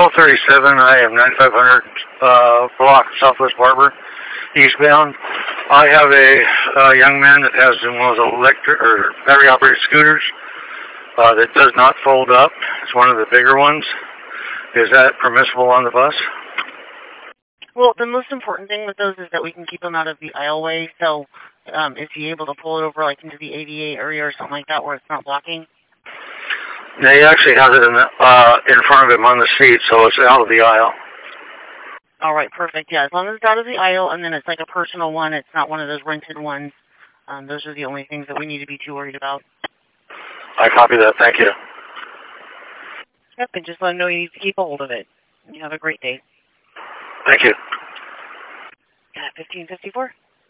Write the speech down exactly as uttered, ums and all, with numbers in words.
twelve thirty-seven. I am ninety-five hundred uh, block Southwest Barber, eastbound. I have a, a young man that has one of those electric or battery-operated scooters uh, that does not fold up. It's one of the bigger ones. Is that permissible on the bus? Well, the most important thing with those is that we can keep them out of the aisleway. So, um, is he able to pull it over like into the A D A area or something like that where it's not blocking? Yeah, he actually has it in, the, uh, in front of him on the seat, so it's out of the aisle. All right, perfect. Yeah, as long as it's out of the aisle and then it's like a personal one, it's not one of those rented ones. Um, those are the only things that we need to be too worried about. I copy that. Thank you. Yep, and just let him know he needs to keep a hold of it. You have a great day. Thank you. fifteen fifty-four.